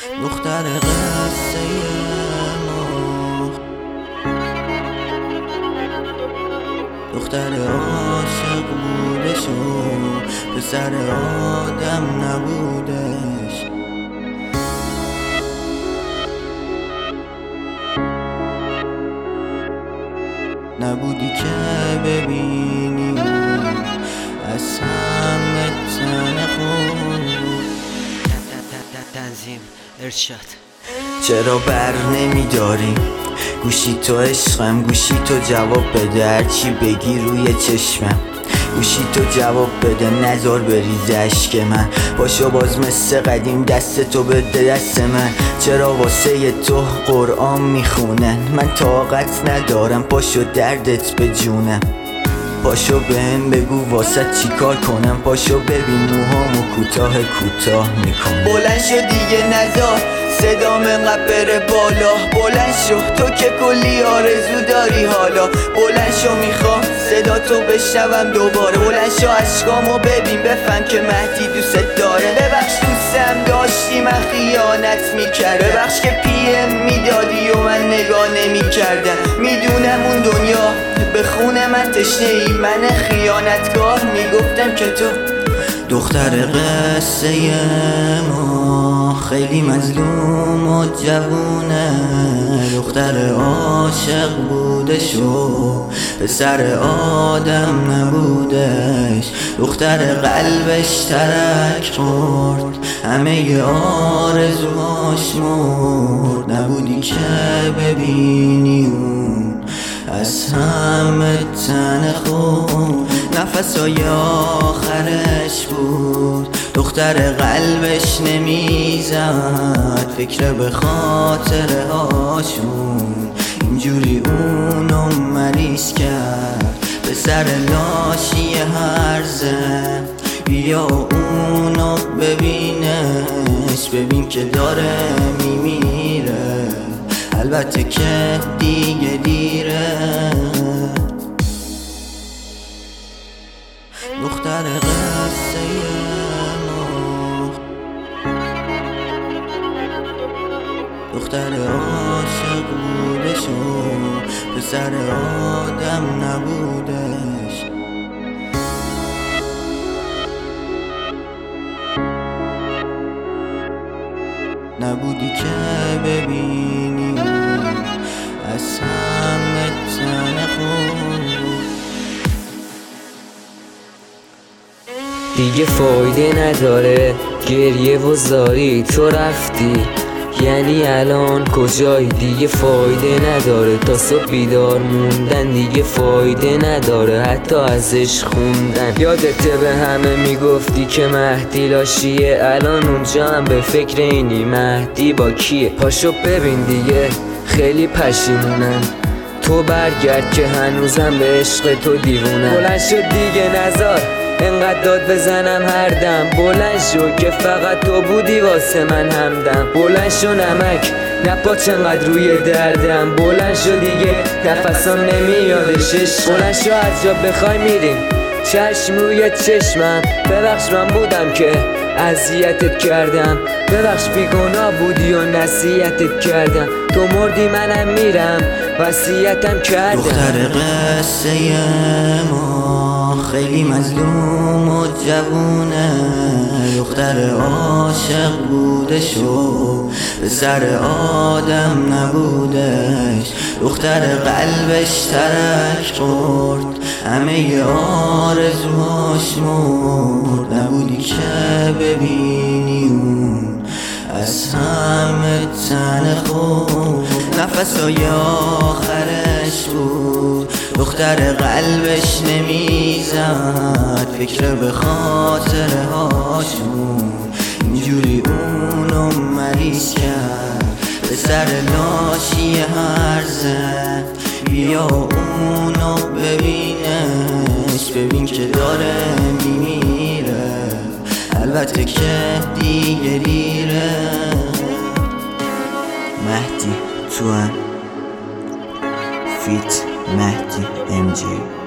دختر قصه ما، دختر عاشق بودش و پسر آدم نبودش. نبودی که ببینی از همه تن خود. تنظیم ارشاد. چرا بر نمیداری گوشی تو عشقم، گوشی تو جواب بده هرچی بگی روی چشمم، گوشی تو جواب بده نذار بریزه اشک من. پاشو باز مثل قدیم دست تو بده دست من. چرا واسه تو قرآن میخونن من طاقت ندارم، پاشو دردت به جونم. پاشو بهم بگو واسه چی کار کنم، پاشو ببین موهامو کوتاه میکنم. بلند شو دیگه نذار صدام انقدر بره بالا، بلند شو تو که کلی آرزو داری حالا. بلند شو میخوام صدا تو بشنوم دوباره، بلند شو اشکامو ببین بفهم که مهدی دوست داره. ببخش دوستم داشتی من خیانت میکردم، ببخش که پیم میدادی و من نگاه نمیکردم. میدونم اون دنیا به خون من تشنه ای، من خیانتکار میگفتم که تو دختر قصه ما، خیلی مظلوم و جوونه. دختر عاشق بودش و پسر آدم نبودش. دختر قلبش ترک خورد، همه آرزوهاش مرد. نبودی که ببینی اون از همه تن خود. نفسای آخرش بود، دختر قلبش نمیزد فکر به خاطره هاشون. اینجوری اونو مریض کرد به سر لاشی هرزه. بیا اونو ببینش، ببین که داره میمیره، البته که دیگه دیره. دختر قصه ما، دختر عاشق بودش و پسر آدم نبودش. نبودی که ببینی از همه تن خود. دیگه فایده نداره گریه و زاری، تو رفتی یعنی الان کجایی؟ دیگه فایده نداره تا صبح بیدار موندن، دیگه فایده نداره حتی ازش خوندن. یادته به همه میگفتی که مهدی لاشیه، الان اونجا هم به فکر اینی مهدی با کیه؟ پاشو ببین دیگه خیلی پشیمونن، تو برگرد که هنوزم به عشق تو دیوونم. بلند شد دیگه نزار انقدر داد بزنم هر دم، بلند شو که فقط تو بودی واسه من همدم. بلند شو نمک نپاچ انقدر روی دردم، بلند شو دیگه نفسم نمیادش. بلند شو از جا بخوای میریم چشم روی چشمم. ببخش من بودم که اذیتت کردم، ببخش بیگناه بودی و نصیحتت کردم. تو مردی منم میرم وصیتم کردم. دختر قصه ما، خیلی مظلوم و جوونه. دختر عاشق بودش و پسر آدم نبودش. دختر قلبش ترک خورد، همه آرزوهاش مرد. نبودی که ببینی اون از همه تن خود. نفسای آخرش بود، دختر قلبش نمیزد فکر به خاطره هاشون. اینجوری اونو مریض کرد به سر لاشی هرزه. بیا اونو ببینش، ببین که داره میمیره، البته که دیگه دیره. مهدی توام فیت مهدی MG